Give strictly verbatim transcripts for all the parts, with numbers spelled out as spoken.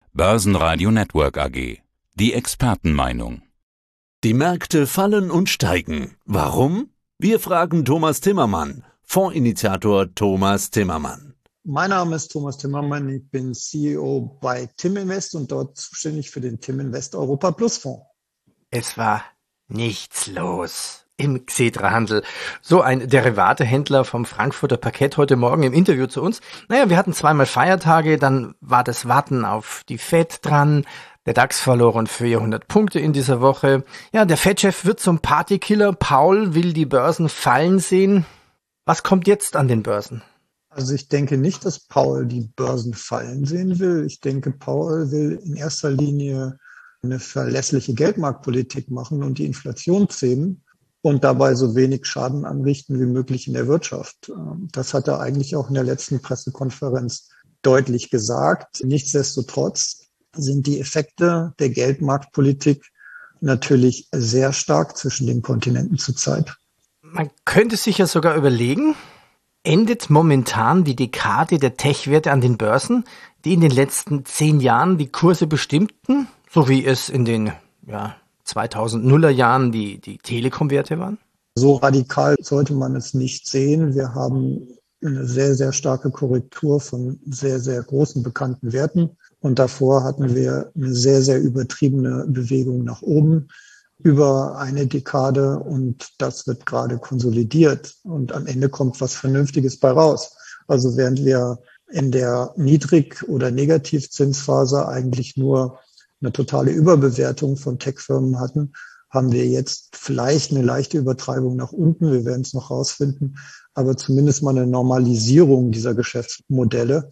Börsenradio Network A G. Die Expertenmeinung. Die Märkte fallen und steigen. Warum? Wir fragen Thomas Timmermann, Fondsinitiator Thomas Timmermann. Mein Name ist Thomas Timmermann, ich bin C E O bei TimInvest und dort zuständig für den TimInvest Europa Plus Fonds. Es war nichts los im Xetra-Handel. So ein Derivatehändler vom Frankfurter Parkett heute Morgen im Interview zu uns. Naja, wir hatten zweimal Feiertage, dann war das Warten auf die Fed dran. Der DAX verlor rund vierhundert Punkte in dieser Woche. Ja, der Fed-Chef wird zum Partykiller. Paul will die Börsen fallen sehen. Was kommt jetzt an den Börsen? Also ich denke nicht, dass Paul die Börsen fallen sehen will. Ich denke, Paul will in erster Linie eine verlässliche Geldmarktpolitik machen und die Inflation zähmen und dabei so wenig Schaden anrichten wie möglich in der Wirtschaft. Das hat er eigentlich auch in der letzten Pressekonferenz deutlich gesagt. Nichtsdestotrotz sind die Effekte der Geldmarktpolitik natürlich sehr stark zwischen den Kontinenten zurzeit. Man könnte sich ja sogar überlegen, endet momentan die Dekade der Tech-Werte an den Börsen, die in den letzten zehn Jahren die Kurse bestimmten, so wie es in den ja, zweitausenduner Jahren die, die Telekom-Werte waren? So radikal sollte man es nicht sehen. Wir haben eine sehr, sehr starke Korrektur von sehr, sehr großen bekannten Werten. Und davor hatten wir eine sehr, sehr übertriebene Bewegung nach oben über eine Dekade. Und das wird gerade konsolidiert. Und am Ende kommt was Vernünftiges bei raus. Also während wir in der Niedrig- oder Negativzinsphase eigentlich nur eine totale Überbewertung von Tech-Firmen hatten, haben wir jetzt vielleicht eine leichte Übertreibung nach unten. Wir werden es noch rausfinden, aber zumindest mal eine Normalisierung dieser Geschäftsmodelle.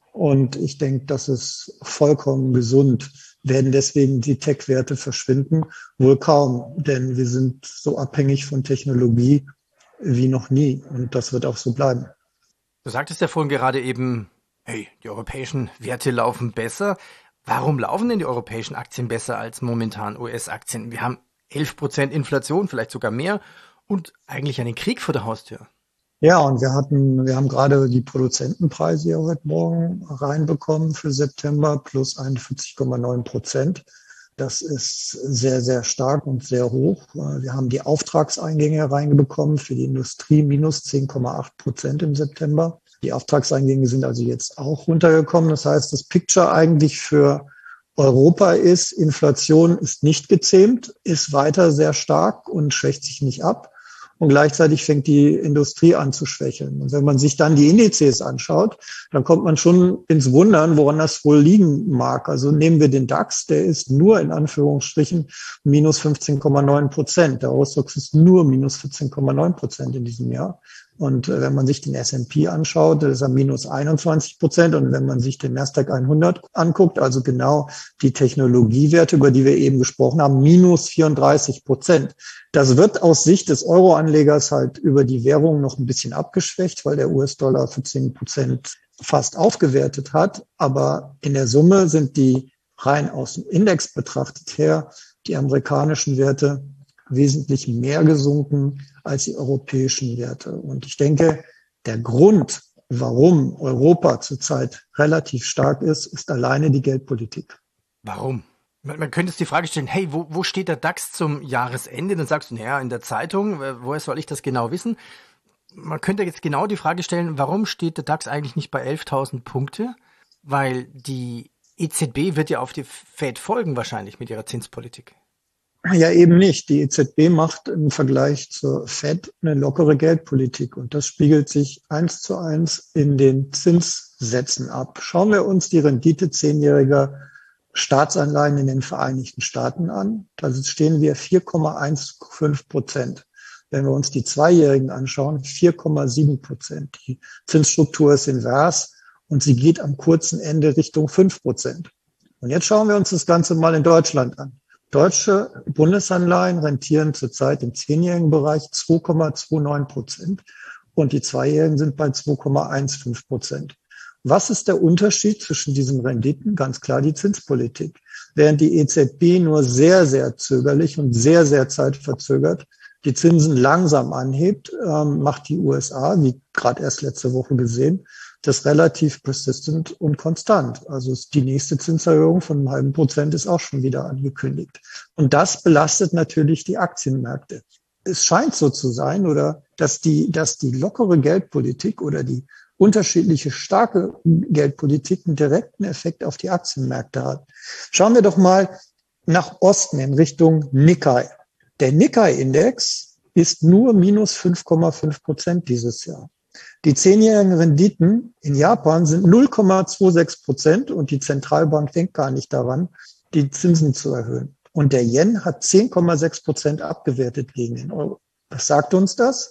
Und ich denke, das ist vollkommen gesund. Werden deswegen die Tech-Werte verschwinden? Wohl kaum, denn wir sind so abhängig von Technologie wie noch nie. Und das wird auch so bleiben. Du sagtest ja vorhin gerade eben, hey, die europäischen Werte laufen besser. Warum laufen denn die europäischen Aktien besser als momentan U S-Aktien? Wir haben elf Prozent Inflation, vielleicht sogar mehr und eigentlich einen Krieg vor der Haustür. Ja, und wir hatten, wir haben gerade die Produzentenpreise ja heute Morgen reinbekommen für September plus einundvierzig Komma neun Prozent. Das ist sehr, sehr stark und sehr hoch. Wir haben die Auftragseingänge reinbekommen für die Industrie minus zehn Komma acht Prozent im September. Die Auftragseingänge sind also jetzt auch runtergekommen. Das heißt, das Picture eigentlich für Europa ist, Inflation ist nicht gezähmt, ist weiter sehr stark und schwächt sich nicht ab. Und gleichzeitig fängt die Industrie an zu schwächeln. Und wenn man sich dann die Indizes anschaut, dann kommt man schon ins Wundern, woran das wohl liegen mag. Also nehmen wir den DAX, der ist nur in Anführungsstrichen minus fünfzehn Komma neun Prozent. Der Ausdruck ist nur minus vierzehn Komma neun Prozent in diesem Jahr. Und wenn man sich den S und P anschaut, das ist er minus einundzwanzig Prozent. Und wenn man sich den Nasdaq hundert anguckt, also genau die Technologiewerte, über die wir eben gesprochen haben, minus vierunddreißig Prozent. Das wird aus Sicht des Euro-Anlegers halt über die Währung noch ein bisschen abgeschwächt, weil der U S-Dollar für zehn Prozent fast aufgewertet hat. Aber in der Summe sind die rein aus dem Index betrachtet her, die amerikanischen Werte wesentlich mehr gesunken als die europäischen Werte. Und ich denke, der Grund, warum Europa zurzeit relativ stark ist, ist alleine die Geldpolitik. Warum? Man, man könnte jetzt die Frage stellen, hey, wo, wo steht der DAX zum Jahresende? Dann sagst du, naja, in der Zeitung, woher soll ich das genau wissen? Man könnte jetzt genau die Frage stellen, warum steht der DAX eigentlich nicht bei elftausend Punkte? Weil die E Z B wird ja auf die Fed folgen wahrscheinlich mit ihrer Zinspolitik. Ja, eben nicht. Die E Z B macht im Vergleich zur Fed eine lockere Geldpolitik und das spiegelt sich eins zu eins in den Zinssätzen ab. Schauen wir uns die Rendite zehnjähriger Staatsanleihen in den Vereinigten Staaten an. Da stehen wir vier Komma fünfzehn Prozent. Wenn wir uns die Zweijährigen anschauen, vier Komma sieben Prozent. Die Zinsstruktur ist invers und sie geht am kurzen Ende Richtung fünf Prozent. Und jetzt schauen wir uns das Ganze mal in Deutschland an. Deutsche Bundesanleihen rentieren zurzeit im zehnjährigen Bereich zwei Komma neunundzwanzig Prozent und die Zweijährigen sind bei zwei Komma fünfzehn Prozent. Was ist der Unterschied zwischen diesen Renditen? Ganz klar die Zinspolitik. Während die E Z B nur sehr, sehr zögerlich und sehr, sehr zeitverzögert die Zinsen langsam anhebt, ähm, macht die U S A, wie gerade erst letzte Woche gesehen, das relativ persistent und konstant. Also die nächste Zinserhöhung von einem halben Prozent ist auch schon wieder angekündigt. Und das belastet natürlich die Aktienmärkte. Es scheint so zu sein, oder dass die, dass die lockere Geldpolitik oder die unterschiedliche starke Geldpolitik einen direkten Effekt auf die Aktienmärkte hat. Schauen wir doch mal nach Osten in Richtung Nikkei. Der Nikkei-Index ist nur minus fünf Komma fünf Prozent dieses Jahr. Die zehnjährigen Renditen in Japan sind null Komma sechsundzwanzig Prozent und die Zentralbank denkt gar nicht daran, die Zinsen zu erhöhen. Und der Yen hat zehn Komma sechs Prozent abgewertet gegen den Euro. Was sagt uns das?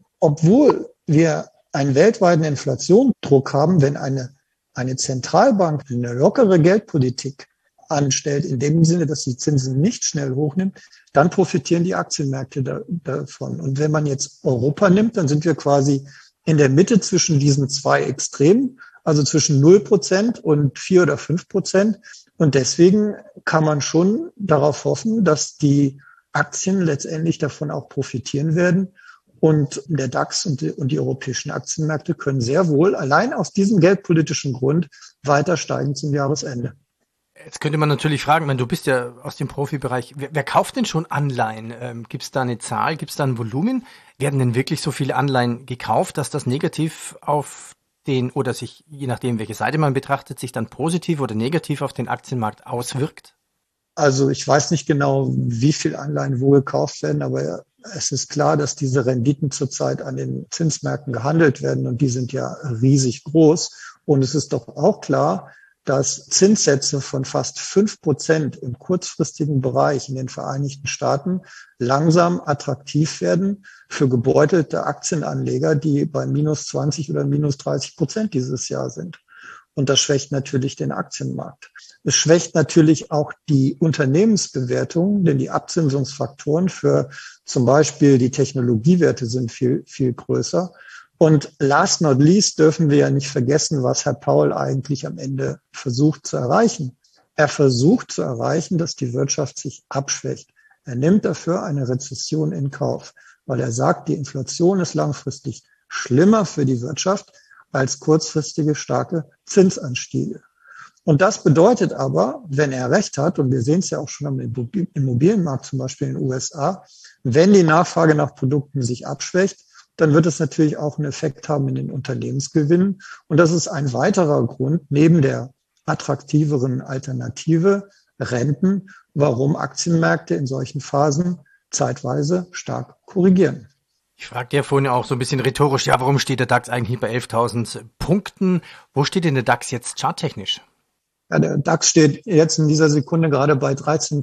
Obwohl wir einen weltweiten Inflationsdruck haben, wenn eine, eine Zentralbank eine lockere Geldpolitik anstellt, in dem Sinne, dass die Zinsen nicht schnell hochnimmt, dann profitieren die Aktienmärkte da, davon. Und wenn man jetzt Europa nimmt, dann sind wir quasi in der Mitte zwischen diesen zwei Extremen, also zwischen null Prozent und vier oder fünf Prozent. Und deswegen kann man schon darauf hoffen, dass die Aktien letztendlich davon auch profitieren werden. Und der DAX und die, und die europäischen Aktienmärkte können sehr wohl allein aus diesem geldpolitischen Grund weiter steigen zum Jahresende. Jetzt könnte man natürlich fragen, wenn du bist ja aus dem Profibereich, wer, wer kauft denn schon Anleihen? Ähm, gibt es da eine Zahl, gibt es da ein Volumen? Werden denn wirklich so viele Anleihen gekauft, dass das negativ auf den, oder sich, je nachdem welche Seite man betrachtet, sich dann positiv oder negativ auf den Aktienmarkt auswirkt? Also ich weiß nicht genau, wie viel Anleihen wo gekauft werden, aber es ist klar, dass diese Renditen zurzeit an den Zinsmärkten gehandelt werden und die sind ja riesig groß. Und es ist doch auch klar, dass Zinssätze von fast fünf Prozent im kurzfristigen Bereich in den Vereinigten Staaten langsam attraktiv werden für gebeutelte Aktienanleger, die bei minus zwanzig oder minus dreißig Prozent dieses Jahr sind. Und das schwächt natürlich den Aktienmarkt. Es schwächt natürlich auch die Unternehmensbewertung, denn die Abzinsungsfaktoren für zum Beispiel die Technologiewerte sind viel, viel größer. Und last not least dürfen wir ja nicht vergessen, was Herr Powell eigentlich am Ende versucht zu erreichen. Er versucht zu erreichen, dass die Wirtschaft sich abschwächt. Er nimmt dafür eine Rezession in Kauf, weil er sagt, die Inflation ist langfristig schlimmer für die Wirtschaft als kurzfristige starke Zinsanstiege. Und das bedeutet aber, wenn er recht hat, und wir sehen es ja auch schon am Immobilienmarkt zum Beispiel in den U S A, wenn die Nachfrage nach Produkten sich abschwächt, dann wird es natürlich auch einen Effekt haben in den Unternehmensgewinnen. Und das ist ein weiterer Grund, neben der attraktiveren Alternative Renten, warum Aktienmärkte in solchen Phasen zeitweise stark korrigieren. Ich fragte ja vorhin auch so ein bisschen rhetorisch, ja, warum steht der DAX eigentlich bei elftausend Punkten? Wo steht denn der DAX jetzt charttechnisch? Ja, der DAX steht jetzt in dieser Sekunde gerade bei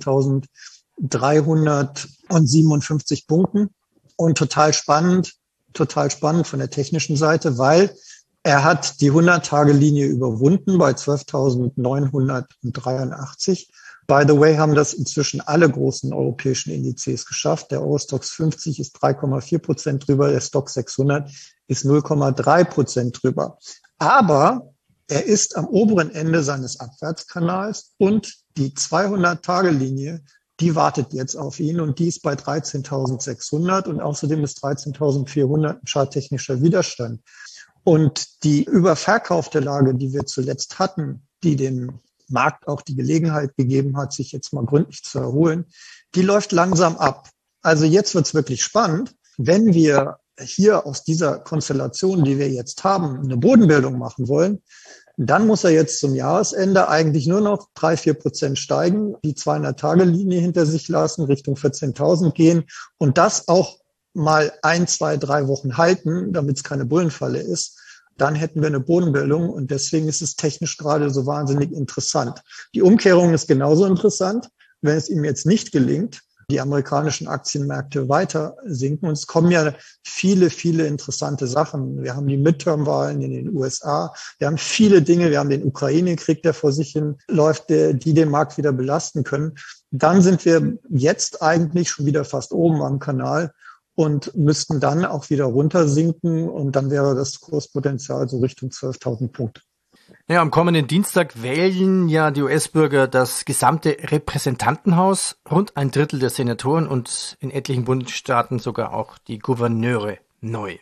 dreizehntausenddreihundertsiebenundfünfzig Punkten. Und total spannend, total spannend von der technischen Seite, weil er hat die hundert-Tage-Linie überwunden bei zwölftausendneunhundertdreiundachtzig. By the way, haben das inzwischen alle großen europäischen Indizes geschafft. Der Eurostoxx fünfzig ist drei Komma vier Prozent drüber, der Stoxx sechshundert ist null Komma drei Prozent drüber. Aber er ist am oberen Ende seines Abwärtskanals und die zweihundert-Tage-Linie, die wartet jetzt auf ihn und die ist bei dreizehntausendsechshundert und außerdem ist dreizehntausendvierhundert ein charttechnischer Widerstand. Und die überverkaufte Lage, die wir zuletzt hatten, die dem Markt auch die Gelegenheit gegeben hat, sich jetzt mal gründlich zu erholen, die läuft langsam ab. Also jetzt wird's wirklich spannend, wenn wir hier aus dieser Konstellation, die wir jetzt haben, eine Bodenbildung machen wollen, dann muss er jetzt zum Jahresende eigentlich nur noch drei, vier Prozent steigen, die zweihundert-Tage-Linie hinter sich lassen, Richtung vierzehntausend gehen und das auch mal ein, zwei, drei Wochen halten, damit es keine Bullenfalle ist. Dann hätten wir eine Bodenbildung und deswegen ist es technisch gerade so wahnsinnig interessant. Die Umkehrung ist genauso interessant, wenn es ihm jetzt nicht gelingt, die amerikanischen Aktienmärkte weiter sinken. Und es kommen ja viele, viele interessante Sachen. Wir haben die Midterm-Wahlen in den U S A. Wir haben viele Dinge. Wir haben den Ukraine-Krieg, der vor sich hin läuft, die den Markt wieder belasten können. Dann sind wir jetzt eigentlich schon wieder fast oben am Kanal und müssten dann auch wieder runtersinken und dann wäre das Kurspotenzial so Richtung zwölftausend Punkte. Ja, am kommenden Dienstag wählen ja die U S-Bürger das gesamte Repräsentantenhaus, rund ein Drittel der Senatoren und in etlichen Bundesstaaten sogar auch die Gouverneure neu.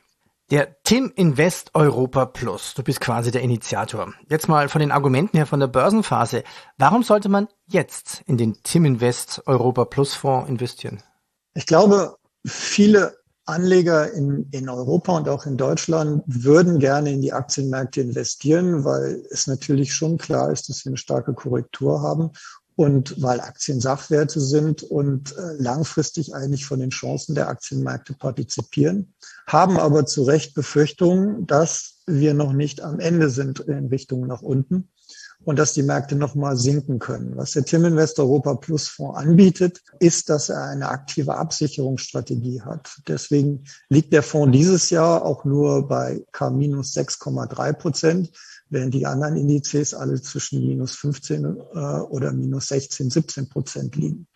Der Tim Invest Europa Plus. Du bist quasi der Initiator. Jetzt mal von den Argumenten her von der Börsenphase. Warum sollte man jetzt in den Tim Invest Europa Plus Fonds investieren? Ich glaube, viele Anleger in, in Europa und auch in Deutschland würden gerne in die Aktienmärkte investieren, weil es natürlich schon klar ist, dass wir eine starke Korrektur haben und weil Aktien Sachwerte sind und äh, langfristig eigentlich von den Chancen der Aktienmärkte partizipieren, haben aber zu Recht Befürchtungen, dass wir noch nicht am Ende sind in Richtung nach unten und dass die Märkte noch mal sinken können. Was der Tim Invest Europa Plus Fonds anbietet, ist, dass er eine aktive Absicherungsstrategie hat. Deswegen liegt der Fonds dieses Jahr auch nur bei K minus sechs Komma drei Prozent, während die anderen Indizes alle zwischen minus fünfzehn äh, oder minus sechzehn, siebzehn Prozent liegen.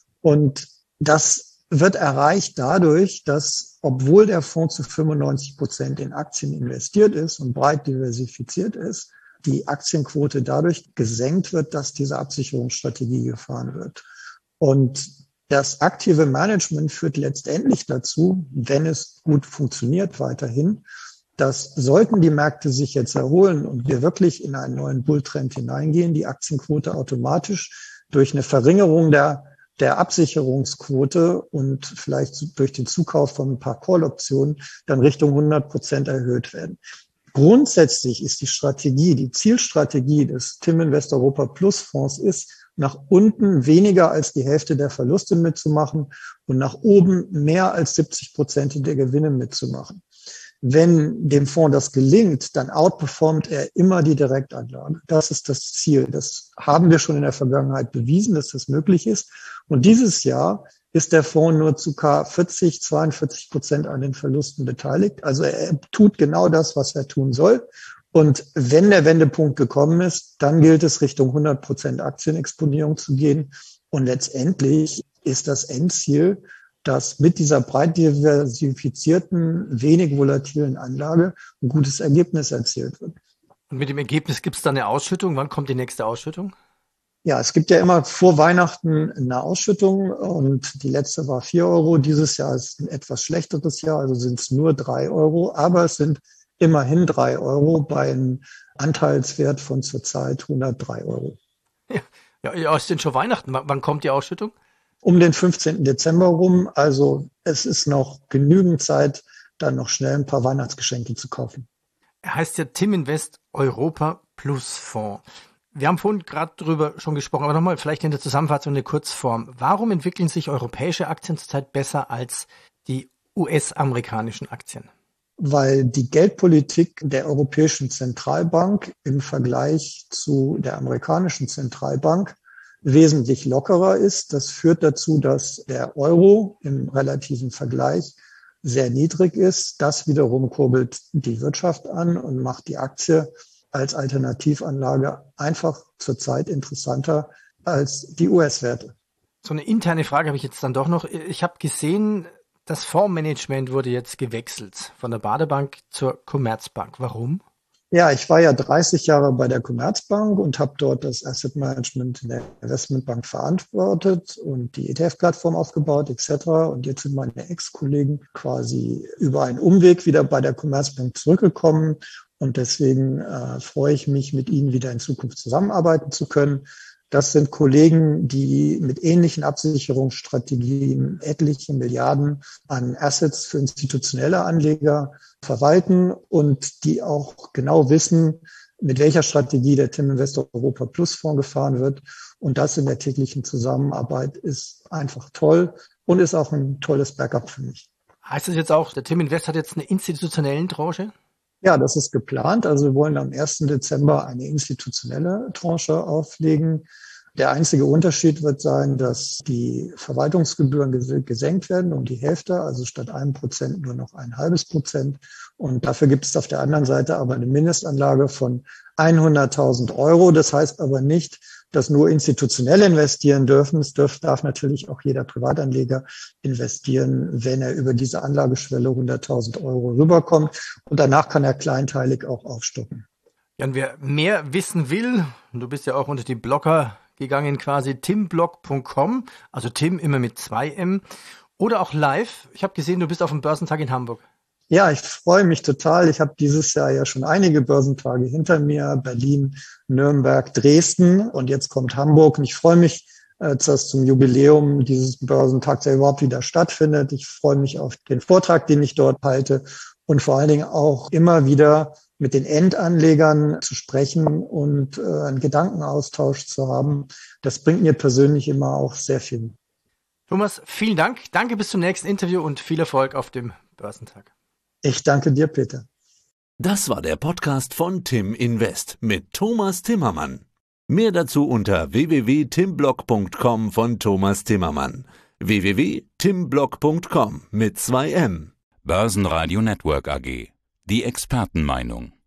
Und das wird erreicht dadurch, dass, obwohl der Fonds zu fünfundneunzig Prozent in Aktien investiert ist und breit diversifiziert ist, die Aktienquote dadurch gesenkt wird, dass diese Absicherungsstrategie gefahren wird. Und das aktive Management führt letztendlich dazu, wenn es gut funktioniert weiterhin, dass sollten die Märkte sich jetzt erholen und wir wirklich in einen neuen Bulltrend hineingehen, die Aktienquote automatisch durch eine Verringerung der, der Absicherungsquote und vielleicht durch den Zukauf von ein paar Call-Optionen dann Richtung hundert Prozent erhöht werden. Grundsätzlich ist die Strategie, die Zielstrategie des Tim Invest Europa Plus Fonds ist, nach unten weniger als die Hälfte der Verluste mitzumachen und nach oben mehr als siebzig Prozent der Gewinne mitzumachen. Wenn dem Fonds das gelingt, dann outperformt er immer die Direktanlage. Das ist das Ziel. Das haben wir schon in der Vergangenheit bewiesen, dass das möglich ist. Und dieses Jahr ist der Fonds nur zu vierzig, zweiundvierzig Prozent an den Verlusten beteiligt. Also er tut genau das, was er tun soll. Und wenn der Wendepunkt gekommen ist, dann gilt es, Richtung hundert Prozent Aktienexponierung zu gehen. Und letztendlich ist das Endziel, dass mit dieser breit diversifizierten, wenig volatilen Anlage ein gutes Ergebnis erzielt wird. Und mit dem Ergebnis gibt es dann eine Ausschüttung? Wann kommt die nächste Ausschüttung? Ja, es gibt ja immer vor Weihnachten eine Ausschüttung und die letzte war vier Euro. Dieses Jahr ist ein etwas schlechteres Jahr, also sind es nur drei Euro, aber es sind immerhin drei Euro bei einem Anteilswert von zurzeit hundertdrei Euro. Ja, ja, es sind schon Weihnachten. W- Wann kommt die Ausschüttung? Um den fünfzehnten Dezember rum, also es ist noch genügend Zeit, dann noch schnell ein paar Weihnachtsgeschenke zu kaufen. Er heißt ja Tim Invest Europa Plus Fonds. Wir haben vorhin gerade drüber schon gesprochen, aber nochmal vielleicht in der Zusammenfassung eine Kurzform. Warum entwickeln sich europäische Aktien zurzeit besser als die U S-amerikanischen Aktien? Weil die Geldpolitik der Europäischen Zentralbank im Vergleich zu der amerikanischen Zentralbank wesentlich lockerer ist. Das führt dazu, dass der Euro im relativen Vergleich sehr niedrig ist. Das wiederum kurbelt die Wirtschaft an und macht die Aktie als Alternativanlage einfach zurzeit interessanter als die U S-Werte. So eine interne Frage habe ich jetzt dann doch noch. Ich habe gesehen, das Fondsmanagement wurde jetzt gewechselt von der Baderbank zur Commerzbank. Warum? Ja, ich war ja dreißig Jahre bei der Commerzbank und habe dort das Asset Management in der Investmentbank verantwortet und die E T F-Plattform aufgebaut et cetera. Und jetzt sind meine Ex-Kollegen quasi über einen Umweg wieder bei der Commerzbank zurückgekommen. Und deswegen äh, freue ich mich, mit ihnen wieder in Zukunft zusammenarbeiten zu können. Das sind Kollegen, die mit ähnlichen Absicherungsstrategien etliche Milliarden an Assets für institutionelle Anleger verwalten und die auch genau wissen, mit welcher Strategie der Tim Invest Europa Plus Fonds gefahren wird. Und das in der täglichen Zusammenarbeit ist einfach toll und ist auch ein tolles Backup für mich. Heißt das jetzt auch, der Tim Invest hat jetzt eine institutionelle Tranche? Ja, das ist geplant. Also wir wollen am ersten Dezember eine institutionelle Tranche auflegen. Der einzige Unterschied wird sein, dass die Verwaltungsgebühren gesenkt werden um die Hälfte, also statt einem Prozent nur noch ein halbes Prozent. Und dafür gibt es auf der anderen Seite aber eine Mindestanlage von hunderttausend Euro. Das heißt aber nicht, dass nur Institutionelle investieren dürfen. Es darf, darf natürlich auch jeder Privatanleger investieren, wenn er über diese Anlageschwelle hunderttausend Euro rüberkommt. Und danach kann er kleinteilig auch aufstocken. Ja, und wer mehr wissen will, und du bist ja auch unter die Blogger gegangen, quasi timblog punkt com, also Tim immer mit zwei M, oder auch live. Ich habe gesehen, du bist auf dem Börsentag in Hamburg. Ja, ich freue mich total. Ich habe dieses Jahr ja schon einige Börsentage hinter mir. Berlin, Nürnberg, Dresden und jetzt kommt Hamburg. Und ich freue mich, äh, dass zum Jubiläum dieses Börsentags ja überhaupt wieder stattfindet. Ich freue mich auf den Vortrag, den ich dort halte und vor allen Dingen auch immer wieder mit den Endanlegern zu sprechen und äh, einen Gedankenaustausch zu haben. Das bringt mir persönlich immer auch sehr viel. Thomas, vielen Dank. Danke, bis zum nächsten Interview und viel Erfolg auf dem Börsentag. Ich danke dir, Peter. Das war der Podcast von Tim Invest mit Thomas Timmermann. Mehr dazu unter w w w punkt timblog punkt com von Thomas Timmermann. w w w punkt timblog punkt com mit zwei M. Börsenradio Network A G. Die Expertenmeinung.